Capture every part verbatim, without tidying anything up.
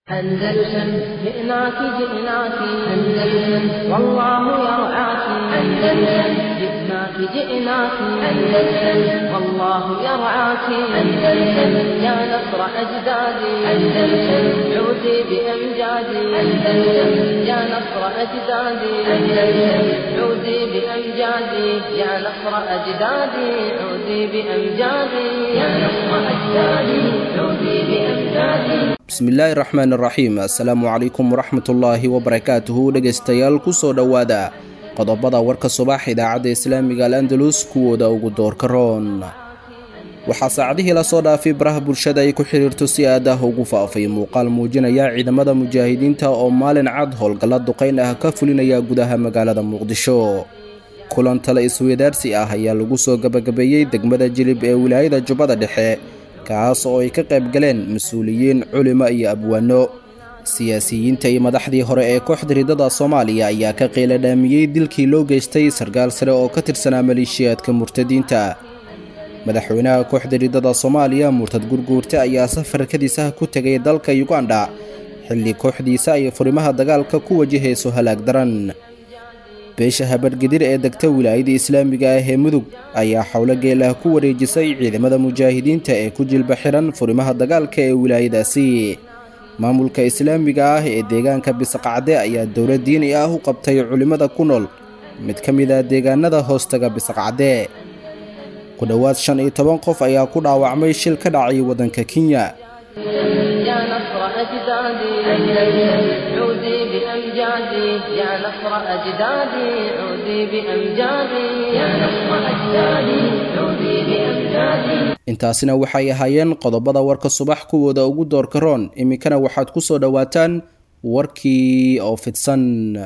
أندلسن جئناك جئناك أندلسن والله يرعاك أندلسن جئناك جئناك أندلسن والله يرعاك أندلسن يا نصر أجدادي أندلسن عودي بأمجادي أندلسن يا نصر أجدادي أندلسن عودي بأمجادي يا نصر أجدادي عودي بأمجادي يا نصر أجدادي عودي بأمجادي. bismillaahi raxmaan raxiim assalaamu calaykum waraxmatullaahi wabarakaatuhu dhegaystayaal kusoo dhowaada qodobada warka subax idaacadda islaamiga al-andalus kuwooda ugu doorka roon waxaa saacadihii lasoo dhaafay baraha bulshada ay ku xiriirto si aad ah ugu faafay muuqaal muujinaya ciidamada mujaahidiinta oo maalin cad howlgalla duqayn ah ka fulinaya gudaha magaalada muqdisho kulan tale isweydaarsi ah ayaa lagu soo gabagabeeyey degmada jilib ee wilaayada jubbada dhexe kaas oo ay ka qayb galeen mas-uuliyiin culimo iyo abwaano siyaasiyiinta iyo madaxdii hore ee kooxda ridada Soomaaliya ayaa ka qeyla dhaamiyay dilkii loo geystay sargaal sare oo ka tirsanaa maleeshiyaadka murtadiinta madaxweynaha kooxda ridada Soomaaliya Murtad Gurguurte ayaa safarkadiisa ku tagay dalka Uganda xilli kooxdiisa ay furimaha dagaalka ku wajahayso halaag daran beesha habadgidir ee degta wilaayada islaamiga ah ee mudug ayaa xawlo geelah ku wareejisay ciidamada mujaahidiinta ee ku jilba xiran furimaha dagaalka ee wilaayadaasi maamulka islaamiga ah ee deegaanka Bisqacde ayaa dowlad diini ah u qabtay culimada ku nool mid ka mid ah deegaanada hoostaga Bisqacde ku dhawaad shan iyo toban qof ayaa ku dhaawacmay shil ka dhacay wadanka Kenya. يا نصر أجدادي أندلسن عودي بأمجادي يا نصر أجدادي عودي بأمجادي يا نصر أجدادي عودي بأمجادي. intaasina waxay ahaayeen qodobada warka subax kuwooda ugu doorka roon iminkana waxaad ku soo dhawaataan warkii oo fidsan.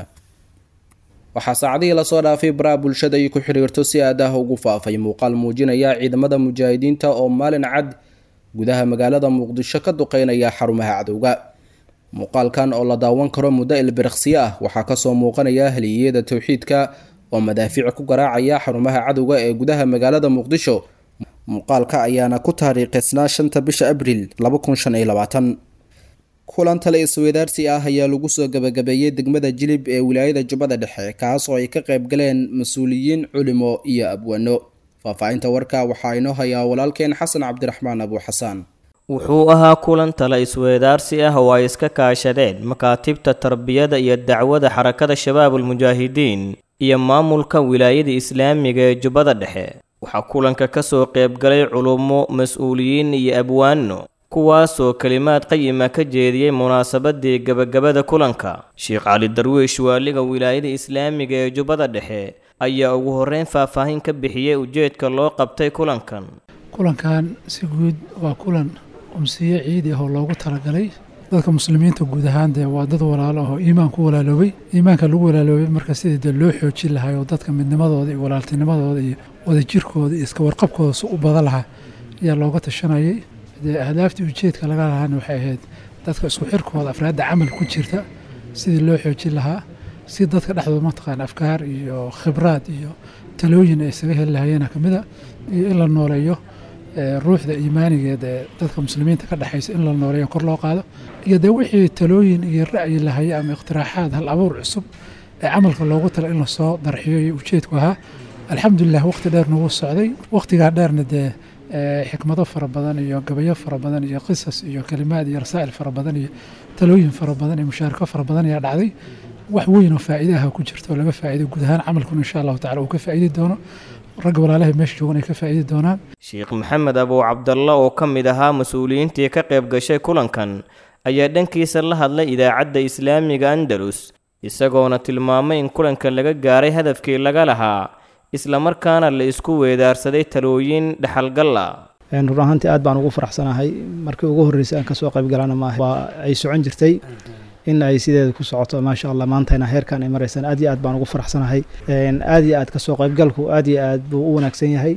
waxaa saacadihii lasoo dhaafay baraha bulshada ay ku xiriirto si aad ah ugu faafay muuqaal muujinaya ciidamada mujaahidiinta oo maalin cad gudaha magaalada muqdisho ka duqeynaya xarumaha cadowga muuqaalkan oo la daawan karo muddo ilbiriqsiyo ah waxaa kasoo muuqanaya haliyada tawxiidka oo madaafiic ku garaacaya xarumaha cadowga ee gudaha magaalada muqdisho muuqaalka ayaana ku taariikhisnaa shanta bisha abriil laba kun shan iyo labaatan kulan tale isweydaarsi ah ayaa lagu soo gabagabeeyey degmada jilib ee wilaayada jubbada dhexe kaas oo ay ka qayb galeen mas-uuliyiin culimo iyo abwaano faahfaahinta warka waxaa inoo hayaa walaalkeen xasan cabdiraxmaan abu xasaan. wuxuu ahaa kulan tale isweydaarsi ah oo ay iska kaashadeen makaatibta tarbiyada iyo dacwada xarakada shabaabul mujaahidiin iyo maamulka wilaayada islaamiga ee jubbada dhexe waxaa kulanka kasoo qaybgalay culumo mas-uuliyiin iyo abwaano kuwaasoo kalimaad qayima ka jeediyey munaasabadii gabagabada kulanka. sheekh cali darwiish waaliga wilaayada islaamiga ee jubbada dhexe ayaa ugu horeyn faahfaahin ka bixiyey ujeedka loo qabtay kulankan. kulankan si guud waa kulan umsiye ciidi ah oo loogu talagalay dadka muslimiinta guud ahaan dee waa dad walaalo ah oo iimaan ku walaaloobay iimaanka lagu walaaloobay marka sidii dee loo xoojin lahaa oo dadka midnimadooda iyo walaaltinimadooda iyo wadajirkooda iyo iska warqabkooda si u badan lahaa ayaa looga tashanayay. dee ahdaaftii ujeedka laga lahaana waxay ahayd dadka isku xirkooda afraadda camal ku jirta sidii loo xoojin lahaa si dadka dhexdooda mataqaan afkaar iyo khibraad iyo talooyin ay isaga heli lahaayeen kamida iyo in la nooleeyo ruuxda iimaanigeed ee dadka muslimiinta ka dhaxaysa in la nooleeyo kor loo qaado iyo dee wixii talooyin iyo ra'yi lahaye ama iqtiraaxaad hal abuur cusub ee camalka loogu tala in lasoo darxiyo iyo ujeedku ahaa. alxamdulilah waqti dheer nagu socday waqtigaa dheerna dee xikmado fara badan iyo gabayo fara badan iyo qisas iyo kalimaad iyo rasaa'il fara badan iyo talooyin fara badan iyo mushaarako fara badan ayaa dhacday. wax weyn oo faa'iido ah ku jirto laga faa'iido guud ahaan camalkuna insha Allah ta'ala uu ka faa'iidi doono rag walaalaha meesha joogan ay ka faa'iidi doonaan. sheekh maxamed abu cabdalla oo ka mid ahaa mas'uuliyiintii ka qayb gashay kulankan ayaa dhankiisa la hadlay idaacadda islaamiga andalus isagoona tilmaamay in kulanka laga gaaray hadafkii laga lahaa isla markaana la isku weedaarsaday talooyin dhaxalgal ah. run ahaantii aad baan ugu faraxsanahay markii ugu horreysay aan kasoo qayb galana maaha waa ay socon jirtay in ay sideeda ku socoto maasha Allah maantayna heerkan ay maraysan aad iyo aad baan ugu faraxsanahay. aad iyo aad kasoo qaybgalku aad iyo aad buu u wanaagsan yahay.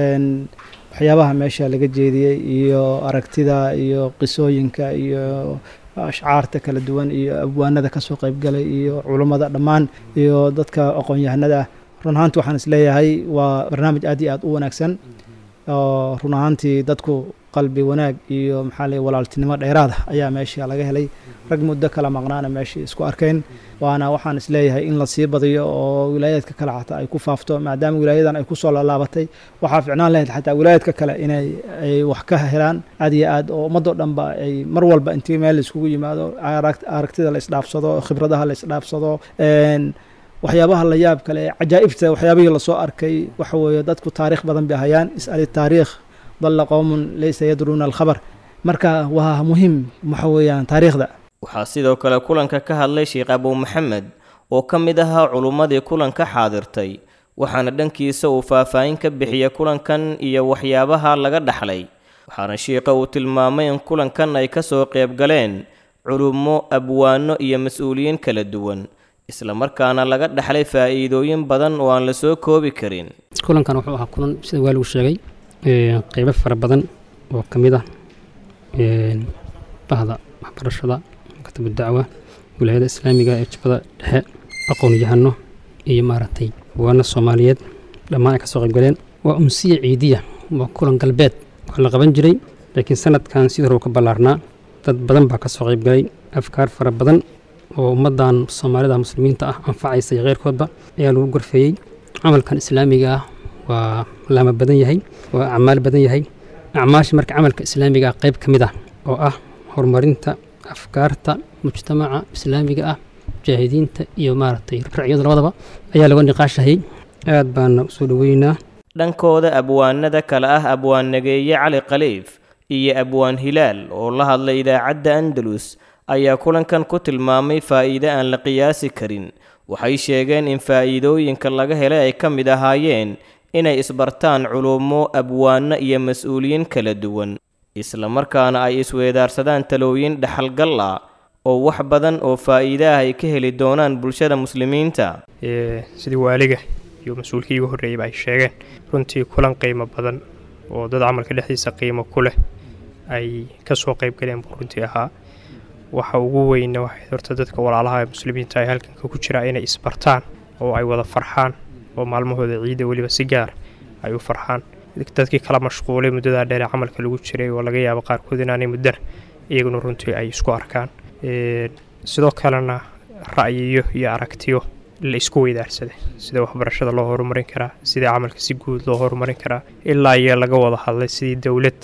waxyaabaha meesha laga jeediyey iyo aragtida iyo qisooyinka iyo ashcaarta kala duwan iyo abwaanada kasoo qaybgalay iyo culimada dhammaan iyo dadka aqoon-yahanada run ahaantii waxaan isleeyahay waa barnaamij aad iyo aad u wanaagsan oo run ahaantii dadku qalbi wanaag iyo maxaa la walaaltinimo dheeraad ah ayaa meesha laga helay rag muddo kala maqnaana meesha isku arkeen waana waxaan isleeyahay in la sii badiyo oo wilaayadka kale xataa ay ku faafto maadaama wilaayadan ay ku soo laalaabatay waxaa fiicnaan lahayd xataa wilaayadka kale inay ay wax ka helaan aad iyo aad oo ummadoo dhanba ay mar walba intii meel iskugu yimaado aragtida la isdhaafsado khibradaha la isdhaafsado waxyaabaha la yaab kale cajaa'ibta waxyaabihii la soo arkay waxa weeye dadku taariikh badan bay hayaan is'ali taariikh dalla qowmun laysa yadruuna alkhabar marka waa muhiim waxa weeyaan taariikhda waxaa sidoo kale kulanka ka hadlay sheekh Abu Maxamed oo ka mid ahaa culimmadii kulanka xaadirtay waxaana dhankiisa uu faahfaahin ka bixiyay kulankan iyo waxyaabaha laga dhaxlay waxaana sheekha uu tilmaamay in kulankan ay ka soo qayb galeen culummo abwaano iyo mas'uuliyiin kala duwan isla markaana laga dhaxlay faa'iidooyin badan oo aan la soo koobi karin kulankan wuxuu ahaa kulan sida waa lagu sheegay ee qaybo fara badan oo kamid ah ee bahda waxbarashada maktabada dacwa wilaayada islaamiga ee jabada dhexe aqoon yahano iyo maaragtay waana Soomaaliyeed dhammaan ka soo qayb galeen waa umsiye ciidiya waa kulan galbeed oo la qaban jiray laakiin sanadkan sidoo hore ka balaarnaa dad badan baa ka soo qayb galay afkaar fara badan oo ummadan Soomaalida muslimiinta ah anfacaysa qeyrkoodba ayaa lagu gorfeeyay amalkan islaamiga ah waa lama badan yahay waa acmaal badan yahay acmaash marka amalka islaamiga qayb kamid ah oo ah horumarinta afkaarta mujtamaca islaamiga ah jaahidiinta iyo maaragtay raciyada labadaba ayaa lagu niqaashay aad baan u soo dhaweynaa dhankooda abwaanada kala ah abwaan nageeye Cali Khaliif iyo abwaan Hilaal oo la hadlay idaacadda Andalus ayaa kulankan ku tilmaamay faa'iido aan la qiyaasi karin waxay sheegeen in faa'iidooyinka laga helay ay ka mid ahaayeen inay isbartaan culummo abwaano iyo mas'uuliyiin kala duwan isla markaana ay isweedaarsadaan talooyin dhaxalgal ah oo wax badan oo faa'iido ah ay ka heli doonaan bulshada muslimiinta ee sidii waaliga iyo mas'uulkii ugu horeeyay ay sheegeen runtii kulan qiimo badan oo dad amalka dhexdiisa qiimo ku leh ay ka soo qayb galeen runtii ahaa waxa ugu weyn waxa horta dadka walaalaha muslimiinta ay halkan ku jira inay isbartaan oo ay wada farxaan oo maalmahooda ciida waliba si gaar ay u farxaan dadkii kala mashquulay muddada dheer amalka lagu jiray oo laga yaabo qaar kood inaanay muddo iyaguna runtii ay isku arkaan ee sidoo kalena ra'yiyo iyo aragtiyo la isku weydaarsaday sida waxbarashada loo horumarin karaa sida amalka si guud loo horumarin karaa ilaa iyo laga wada hadlay sidii dawlad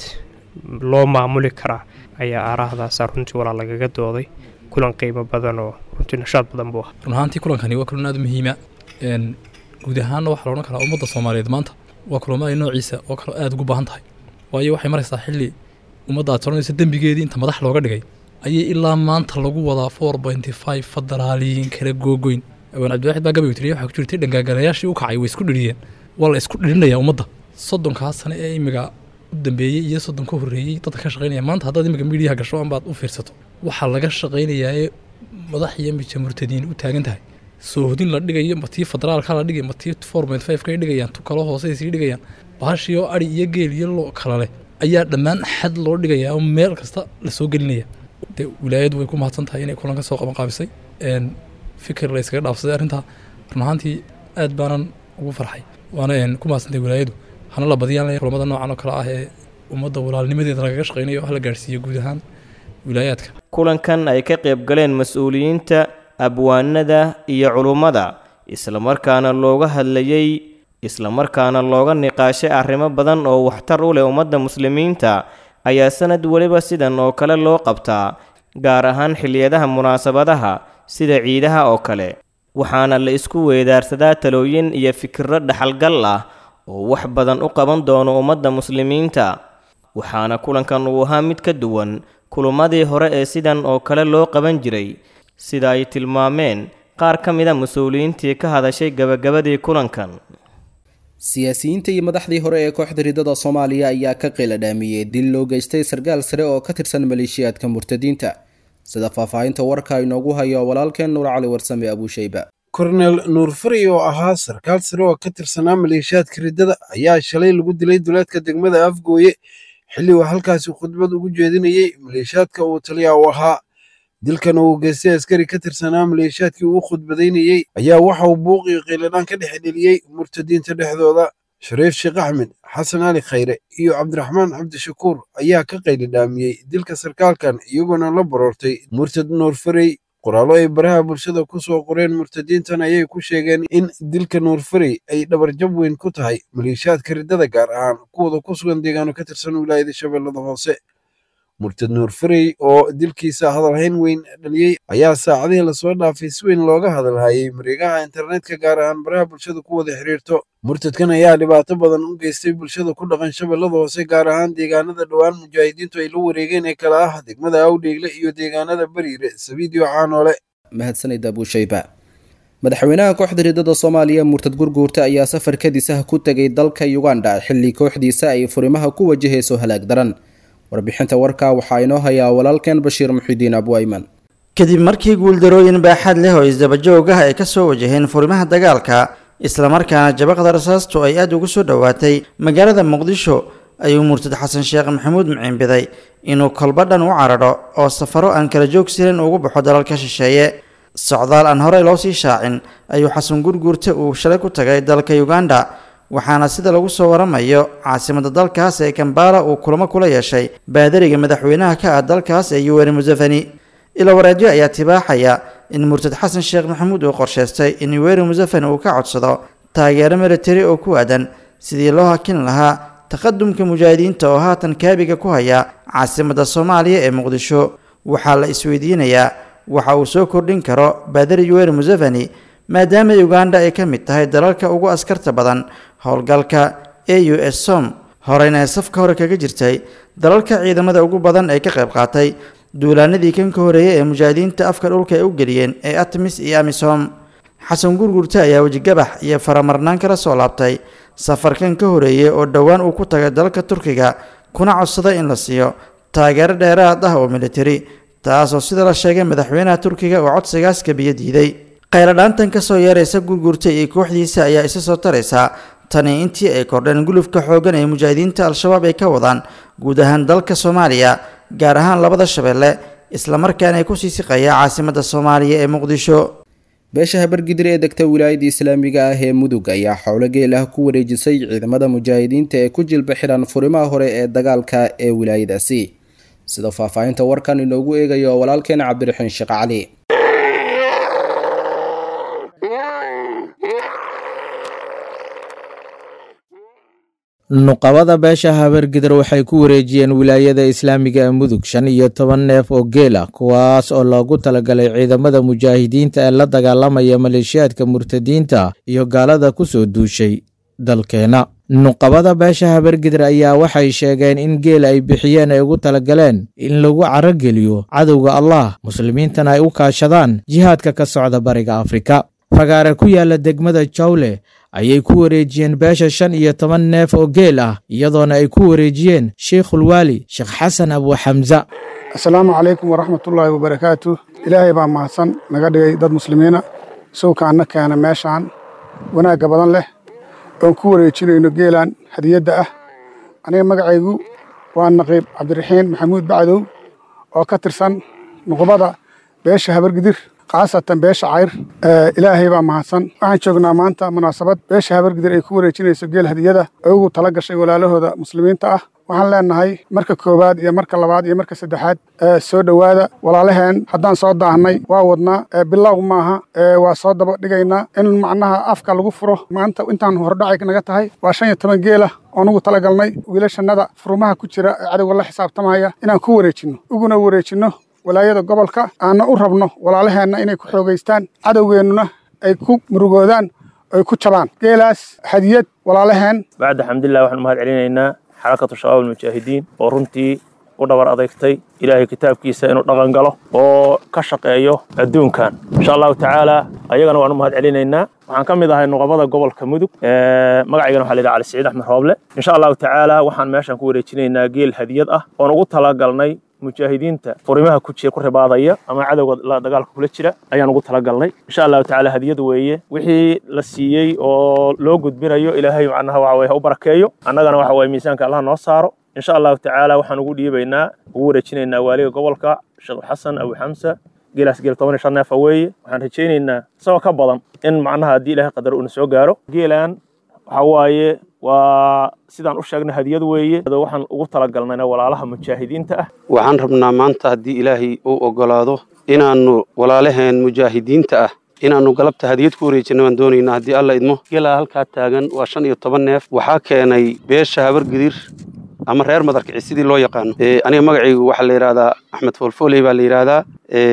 loo maamuli karaa ayaa aaraahdaas runtii wala lagaga dooday kulan qiimo badan oo runtii nashaad badan buu ah runtii kulankani waa kulan aad muhiim ah een guud ahaan waxa la oran karaa ummadda Soomaaliyeed maanta waa kulamada noociisa oo kale aad ugu baahan tahay waayo waxay maraysaa xilli ummadda toronaysa dambigeedii inta madax looga dhigay ayay ilaa maanta lagu wadaa four point five federaaliyiin kala googoyn waan Cabdiwaxid baa gabaygu tiriyay waxa ku jirtay dhangagalayaashii u kacay way isku dhiriyeen wala isku dhirinaya ummadda soddonkaas sano ee imiga u dambeeyay iyo soddon ka horeeyay dadka ka shaqeynaya maanta hadda imiga media gasho aan baad u fiirsato waxa laga shaqeynayaa madax iyo murtadiin u taagan tahay soo hodin la dhigayo matii federaalka la dhigay matii four point five ka dhigayaan tu kala hoose isii dhigayaan baashiyo ari iyo geel iyo loo kala leh ayaa dhammaan xad loo dhigayaa oo meel kasta la soo gelinaya de wilaayadu way ku mahadsan tahay inay kulanka soo qaban qaabisay een fikir la iskaga dhaafsaday arinta runaantii aad baanan ugu farxay waana een ku mahadsantahay wilaayadu hana la badiyaan kulamada noocan oo kala ah ee ummadda walaalnimadeeda laga shaqeynayo wax la gaarsiiyo guud ahaan wilaayadka kulankan ay ka qayb galeen mas'uuliyiinta abwaanada iyo culummada isla markaana looga hadlayay isla markaana looga niqaashay arrimo badan oo waxtar u leh ummadda muslimiinta ayaa sanad waliba sidan oo kale loo qabtaa gaar ahaan xilliyadaha munaasabadaha sida ciidaha oo kale waxaana la isku weedaarsadaa talooyin iyo fikirro dhaxalgal ah oo wax badan u qaban doono ummadda muslimiinta waxaana kulankan uu ahaa mid ka duwan kulumadii hore ee sidan oo kale loo qaban jiray sida ay tilmaameen qaar ka mid ah mas'uuliyiintii ka hadashay gabagabadii kulankan siyaasiyiinta iyo madaxdii hore ee kooxda ridada Soomaaliya ayaa ka qeyla dhaamiyay dil loo geystay sargaal sare oo ka tirsan maleeshiyaadka murtadiinta sida faahfaahinta warka inoogu hayo walaalkeen Nuur Cali Warsame Abu Shayba Colonel Nuur Fari oo ahaa sarkaal sare oo ka tirsanaa maleeshiyaadka ridada ayaa shalay lagu dilay duleedka degmada Afgooye xilli uu halkaasi khudbad ugu jeedinayay maleeshiyaadka uu taliya u ahaa dilkan uu geystay askari ka tirsanaa maleeshiyaadkii uu khudbadaynayay ayaa waxa uu buuq iyo qiiladaan ka dhex dheliyay murtadiinta dhexdooda shariif sheekh axmed xasan ali khayre iyo cabdiraxmaan cabdishakuur ayaa ka qaylidhaamiyey dilka sarkaalkan iyagoona la baroortay murtad nuur farey qoraallo ay baraha bulshada ku soo qoreen murtadiintan ayay ku sheegeen in dilka nuur farey ay dhabarjab weyn ku tahay maleeshiyaadka riddada gaar ahaan kuwada ku sugan deegaano ka tirsan wilaayada shabeellada hoose murtad nuur farey oo dilkiisa hadalhayn weyn dhaliyey ayaa saacadihii lasoo dhaafay si weyn looga hadalhayay mareegaha internetka gaar ahaan baraha bulshada ku wada xiriirto murtadkan ayaa dhibaato badan u geystay bulshada ku dhaqan shabeellada hoose gaar ahaan deegaanada dhowaan mujaahidiintu ay la wareegeen ee kala ah degmada awdheegle iyo deegaanada bariire sabiidiyo caanoole mahadsanid abuushayba madaxweynaha kooxda riddada soomaaliya murtad gurguurta ayaa safar kadis ah ku tegay dalka uganda xilli kooxdiisa ay furimaha ku wajahayso halaag daran warbixinta warka waxaa inoo hayaa walaalkeen bashiir muxidiin abwayman kadib markii guuldarooyin baaxad leh oo isdabajoog ah ay ka soo wajaheen furimaha dagaalka islamarkaana jabaqda rasaastu ay aada ugu soo dhowaatay magaalada muqdisho ayuu murtad xasan sheekh maxamuud muciinbiday inuu kolba dhan u cararo oo safaro aan kala joogsirin ugu baxo dalalka shisheeye socdaal aan horey loo sii shaacin ayuu xasan gurguurta uu shalay ku tagay dalka uganda waxaana sida lagu soo waramayo caasimada dalkaas ee Kampala uu kulamo kula yeeshay baadariga madaxweynaha ka ah dalkaas ee Yoweri Museveni ila waraadiyo ayaa tibaaxaya in murtad xasan sheekh maxamuud uu qorsheystay in Yoweri Museveni uu ka codsado taageero military oo ku aadan sidii loo hakin lahaa taqadumka mujaahidiinta oo haatan kaabiga ku haya caasimada Soomaaliya ee Muqdisho waxaa la isweydiinayaa waxa uu soo kordhin karo baadari Yoweri Museveni maadaama Uganda ay ka mid tahay dalalka ugu askarta badan howlgalka A U S SOM horeyna safka hore kaga jirtay dalalka ciidamada ugu badan ay ka qayb qaatay duulaanadii kan ka horeeyay ee mujaahidiinta afka dhulka ay u galiyeen ee ATMIS iyo AMISOM xasan gurgurta ayaa wajigabax iyo faramarnaan kala soo laabtay safarkan ka horeeyay oo dhawaan uu ku tagay dalka Turkiga kuna codsaday in la siiyo taageero dheeraad ah oo military taasoo sida la sheegay madaxweynaha Turkiga oo codsigaas ka biyo diiday qayladhaantan ka soo yeeraysa gurgurta iyo kooxdiisa ayaa isa soo taraysa tani intii ay kordheen gulufka xoogan ee mujaahidiinta al-shabaab ay ka wadaan guud ahaan dalka Soomaaliya gaar ahaan labada shabeelle isla markaana ay ku sii siqaya caasimada Soomaaliya ee Muqdisho beesha habargidir ee degta wilaayada islaamiga ah ee Mudug ayaa xawlo geel ah ku wareejisay ciidamada mujaahidiinta ee ku jilba xiran furimaha hore ee dagaalka ee wilaayadaasi sida faahfaahinta warkan inoogu eegayo walaalkeen Cabdiraxiin Sheekh Cali nuqabada beesha habargidir waxay ku wareejiyeen wilaayada islaamiga ee Mudug shan iyo toban neef oo geel ah kuwaas oo loogu talagalay ciidamada mujaahidiinta ee la dagaalamaya maleeshiyaadka murtadiinta iyo gaalada ku soo duushay dalkeena nuqabada beesha habargidir ayaa waxay sheegeen in geel ay bixiyeen ay ugu talagaleen in lagu carageliyo cadowga Allah muslimiintana ay u kaashadaan jihaadka ka socda bariga Afrika fagaare ku yaala degmada Jawle ayay ku wareejiyeen beesha shan iyo toban neef oo geel ah iyadoona ay ku wareejiyeen Sheekhul Wali Sheekh Xasan Abu Hamza. Assalaamu alaykum wa rahmatullahi wa barakatuh. Ilaahay baa mahadsan naga dhigay dad muslimiina soo kaana kaana meeshaan wanaag badan leh oo ku wareejinayno geelan hadiyada ah. Aniga magacaygu waa Naqiib Cabdiraxiin Maxamuud Bacdow oo ka tirsan nuqbada beesha habargidir qaasatan beesha cayr ilaahay baa mahadsan waxaan joognaa maanta munaasabad beesha habargidir ay ku wareejinayso geel hadiyada oo ugu tala gashay walaalahooda muslimiinta ah waxaan leenahay marka koobaad iyo marka labaad iyo marka saddexaad soo dhawaada walaalaheen haddaan soo daahnay waa wadnaa bilow maaha waa soo daba dhigaynaa in macnaha afka lagu furo maanta intaan hordhacay naga tahay waa shan iyo toban geel ah oo ugu talagalnay wiilashannada furumaha ku jira ee cadowga la xisaabtamaya inaan ku wareejinno uguna wareejinno walaayada gobolka aana u rabno walaalaheenna inay ku xoogaystaan cadowgeennuna ay ku murugoodaan ay ku jabaan geelaas hadiyad walaalaheen bacda alxamdulilah waxaan u mahad celinaynaa xarakatu shabaab almujaahidiin oo runtii u dhabar adeegtay ilaahay kitaabkiisa inuu dhaqan galo oo ka shaqeeyo adduunkan insha allahu tacaala ayagana waan u mahad celinaynaa waxaan ka mid ahay nuqabada gobolka Mudug magacaygana waxaa la yidhaha Cali Siciid Axmed Rooble insha allahu tacaala waxaan meeshan ku wareejinaynaa geel hadiyad ah oon ugu talagalnay mujaahidiinta furimaha ku jira ku ribaadaya ama cadawga la dagaalka kula jira ayaan ugu talagalnay insha Allah taala hadiyad weeye wixii la siiyay oo loo gudbinayo ilaahay macnaha waxa weeye u barakeeyo annagana waxa weeye miisaanka Allah noo saaro insha Allah taala waxaan ugu dhiibaynaa ugu wareejinaynaa waaliga gobolka Sheekh Xasan Abu Hamza geelas geel toban iyo shan neef weeye waxaan rajaynaynaa sabab ka badan in macnaha hadii ilaahay qadar uu soo gaaro geelan waxa waaye waa sidaan u sheegnay hadiyad weeye waxaan ugu talagalnayna walaalaha mujaahidiinta ah waxaan rabnaa maanta haddii ilaahay uu ogolaado inaannu walaalaheen mujaahidiinta ah inaannu galabta hadiyad ku wareejinno waan doonaynaa haddii alla idmo gelaa halkaa taagan waa shan iyo toban neef waxaa keenay beesha habargidir ama reer madarkici sidii loo yaqaano aniga magacaygu waxaa la yidhahdaa axmed foolfooley baa la yidhaahdaa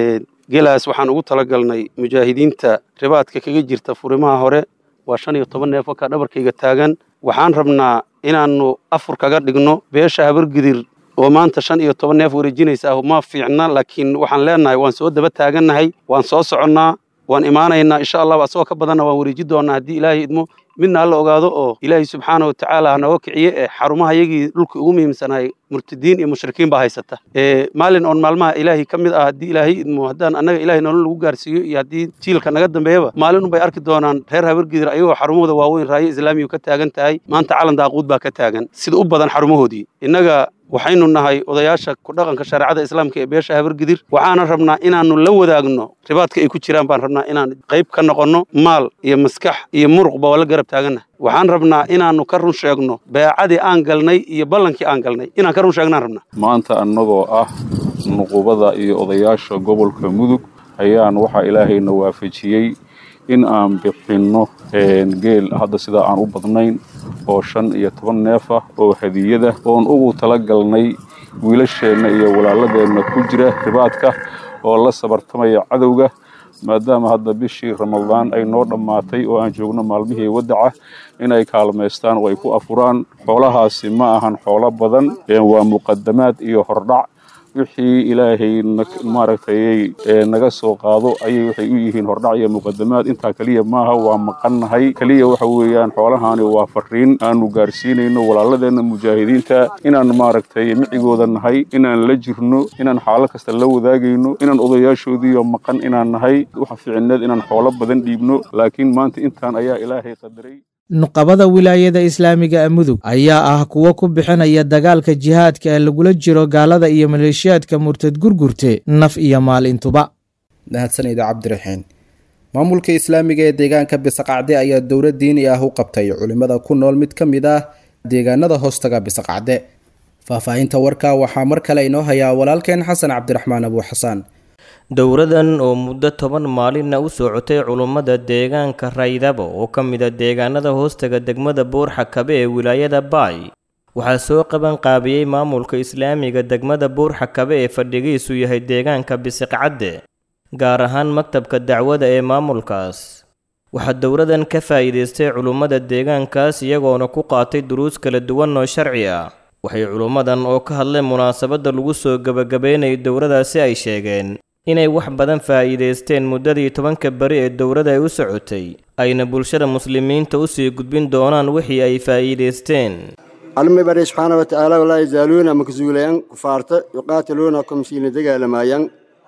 gelaas waxaan ugu talagalnay mujaahidiinta ribaadka kaga jirta furimaha hore waa shan iyo toban neef wakaa dhabarkayga taagan waxaan rabnaa inaannu afur kaga dhigno beesha habargidir oo maanta shan iyo toban neef wareejinaysa ah ma fiicna laakiin waxaan leenahay waan soo daba taagannahay waan soo soconnaa waan imaanaynaa insha allah asagoo ka badanna waan wareeji doonaa haddii ilaahay idmo midna alla ogaado oo ilaahay subxaana wa tacaala hanaga kiciye ee xarumaha yagii dhulka ugu muhiimsanahay murtadiin iyo mushrikiin baa haysata ee maalin oon maalmaha ilaahay ka mid ah haddii ilaahay idmo haddaan annaga ilaahay nolol lagu gaarsiiyo iyo haddii jiilka naga dambeeyaba maalin unbay arki doonaan reer habargidir ayagoo xarumahooda waaweyn raayo islaamiyu ka taagan tahay maanta calan daaquud baa ka taagan sida u badan xarumahoodii innaga waxaynu nahay odayaasha ku dhaqanka shareecada islaamka ee beesha habargidir waxaana rabnaa inaannu la wadaagno ribaadka ay ku jiraan baan rabnaa inaan qayb ka noqonno maal iyo maskax iyo muruqba waa la garab taagannahay waxaan rabnaa inaannu ka run sheegno beecadii aan galnay iyo ballankii aan galnay inaan ka run sheegnaan rabnaa maanta annagoo ah nuqubada iyo odayaasha gobolka mudug ayaan waxaa ilaahayna waafajiyey in aan bixinno geel hadda sidaa aan u badnayn oo shan iyo toban neef ah oo hadiyada oon ugu talagalnay wiilasheenna iyo walaaladeenna ku jira ribaadka oo la sabartamaya cadowga maadaama hadda bishii ramadaan ay noo dhammaatay oo aan joogno maalmihii wadaca inay kaalmaystaan oo ay ku afuraan xoolahaasi ma ahan xoolo badan waa muqadamaad iyo hordhac wixii ilaahay maaragtay naga soo qaado ayay waxay u yihiin hordhac iyo muqadamaad intaa kaliya maaha waa maqannahay kaliya waxa weeyaan xoolahaani waa fariin aanu gaarsiinayno walaaladeenna mujaahidiinta inaan maaragtay micigooda nahay inaan la jirno inaan xaalad kasta la wadaagayno inaan odayaashoodiiyo maqan inaan nahay waxa fiicneed inaan xoolo badan dhiibno laakiin maanta intaan ayaa ilaahay qadaray nuqabada wilaayada islaamiga ee mudug ayaa ah kuwo ku bixinaya dagaalka jihaadka ee lagula jiro gaalada iyo maleeshiyaadka murtad gurgurte naf iyo maal intuba mahadsanida cabdiraxiin maamulka islaamiga ee deegaanka bisaqacde ayaa dowlad diini ah u qabtay culimada ku nool mid ka mid ah deegaanada hoostaga bisaqacde faahfaahinta warka waxaa mar kale inoo hayaa walaalkeen xasan cabdiraxmaan abu xasaan dowradan oo muddo toban maalinna u socotay culummada deegaanka raydabo oo ka mid a deegaanada hoostaga degmada buurxakabe ee wilaayada baay waxaa soo qaban qaabiyey maamulka islaamiga degmada buurxakabe ee fadhigiisu yahay deegaanka bisiqcadde gaar ahaan maktabka dacwada ee maamulkaas waxaa dowradan ka faa'iidaystay culummada deegaankaas iyagoona ku qaatay duruus kala duwan oo sharci ah waxay culummadan oo ka hadleen munaasabadda lagu soo gebagabeynayay dowradaasi ay sheegeen inay wax badan faa'iidaysteen muddadii tobanka beri ee dowladda ay u socotay ayna bulshada muslimiinta u sii gudbin doonaan wixii ay faa'iidaysteen almi bari subxaana wa tacaala walaa yazaaluuna maksuulayan kufaarta yuqaatiluunakum siina dagaalamaayaan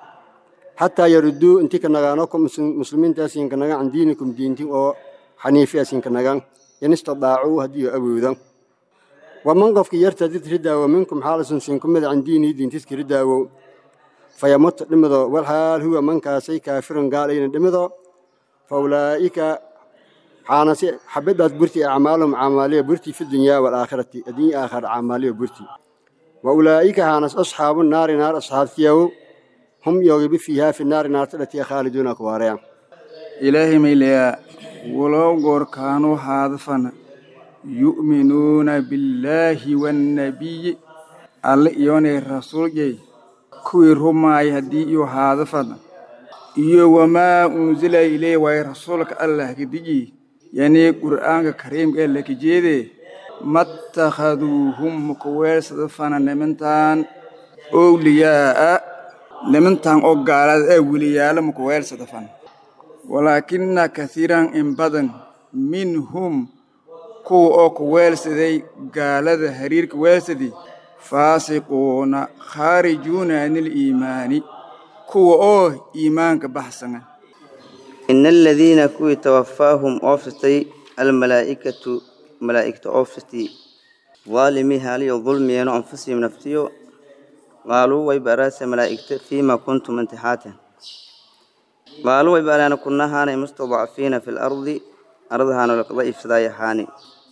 xataa yaruduu intii ka nagaanokum muslimiintaasiin ka nagaan can diinikum diinti oo xaniifi asiin ka nagaan in istadaacuu haddii awoodan waman qofkii yartadid ridaawo minkum xaalasun siin kumid can diinii diintiska ridaawo fayamut dhimido walxaal huwa mankaasay kaafirun gaalayna dhimido faulaa'ika xaanasi xabadaad burti acmaalum camaaliya burti fi dunyaa walaakhirati adduunya aakhir camaaliya burti waulaa'ika xaanas asxaabu naari naar asxaabtiyawo hum yoogibi fiihaa fi naari naarta dhatiya khaaliduuna kuwaaraya ilaahay mayleyaa walow goorkaanuu haadafana yu'minuuna billaahi wannabiyi alle iyoonay rasuuljay kuwii rumaaya haddii iyo haadafana iyo wamaa unsila ilay waay rasuulka allah kadiji yani qur'aanka kariimka ee laka jeedee mattakhaduuhum mukaweelsadafana nimantaan owliyaa'a nimantaan oo gaalada ee weliyaala mukaweelsadafana walaakina kathiiran in badan minhum kuwa oo ku weelsaday gaalada hariirka weelsaday faasiquuna khaarijuuna can iliimaani kuwa oo iimaanka baxsana ina aladiina kuwii tawaffaahum oofsatay almalaa'ikatu malaa'igta oofsatay daalimii haaliyo dulmiyeenoo anfusihim naftiyo qaaluu way baraasa malaa'igta fiima kuntum intixaatan qaaluu way baraana kunnahaanay mustadcafiina fi lardi ardahaano lakada iibsadaayahaani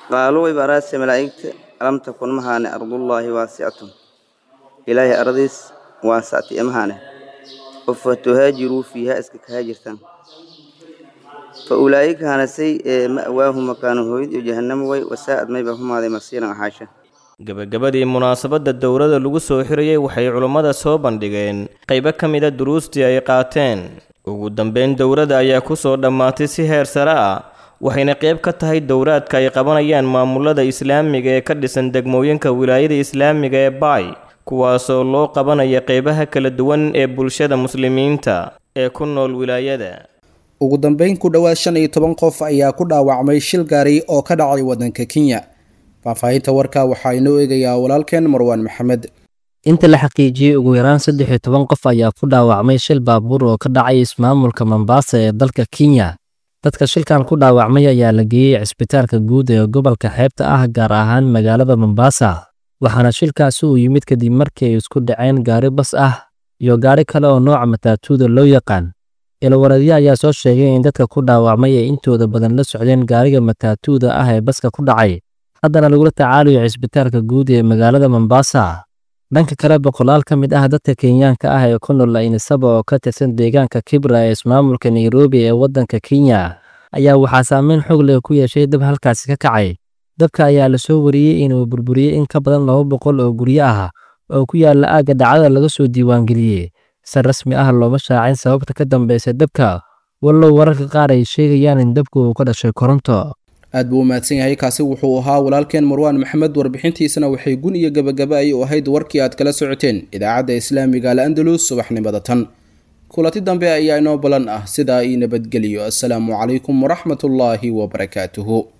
qaaluu ibaraase malaa'igta alam takun mahaane ardullaahi waasicatun ilaahay aradiis waasacti amahaane ofa tuhaajiruu fiiha iska kahaajirtaan fa ulaa'ika hanasay ee ma'waahu makaanu hooyd iyo jahannamo way wasaa'ad mayba humaaday masiiran axaasha gabagabadii munaasabadda dowladda lagu soo xirayay waxay culummada soo bandhigeen qaybo ka mida duruustii ay qaateen ugu dambeyn dowladda ayaa ku soo dhammaatay si heer sare ah waxayna qayb ka tahay dowraadka ay qabanayaan maamulada islaamiga ee ka dhisan degmooyinka wilaayada islaamiga ee baay kuwaasoo loo qabanaya qaybaha kala duwan ee bulshada muslimiinta ee ku nool wilaayada ugu dambeyn ku dhowaad shan iyo toban qof ayaa ku dhaawacmay shil gaari oo ka dhacay waddanka Kenya faahfaahinta warka waxaa inoo eegayaa walaalkeen Marwaan Maxamed inta la xaqiijiyay ugu yaraan saddex iyo toban qof ayaa ku dhaawacmay shil baabuur oo ka dhacay ismaamulka Mombasa ee dalka Kenya dadka shilkan ku dhaawacmay ayaa la geeyay cisbitaalka guud ee gobolka xeebta ah gaar ahaan magaalada Mombasa waxaana shilkaasi uu yimid kadib markii ay isku dhaceen gaari bas ah iyo gaari kale oo nooca mataatuuda loo yaqaan ilwaradyo ayaa soo sheegay in dadka ku dhaawacmay ay intooda badan la socdeen gaariga mataatuuda ah ee baska ku dhacay haddana lagula tacaalayo cisbitaalka guud ee magaalada Mombasa dhanka kale boqolaal ka mid ah dadka Kenyaanka ah ee ku nool Ainsaba oo ka tirsan deegaanka Kibra ee ismaamulka Nairobi ee waddanka Kenya ayaa waxaa saameyn xog leh ku yeeshay dab halkaasi ka kacay dabka ayaa la soo wariyay inuu burburiyay in ka badan laba boqol oo guryo ah oo ku yaala aagga dhacdada laga soo diiwaangeliyay si rasmi ah looma shaacin sababta ka dambaysa dabka wallow wararka qaar ay sheegayaan in dabku uu ka dhashay koronto aad buu mahadsan yahay kaasi wuxuu ahaa walaalkeen Marwaan Maxamed warbixintiisana waxay gun iyo gabagaba ay u ahayd warkii aad kala socoteen idaacadda Islaamiga Al-Andalus subaxnimada tan kulati dambe ayaa inoo balan ah sida ay nabadgeliyo assalaamu calaykum waraxmatullaahi wabarakaatuhu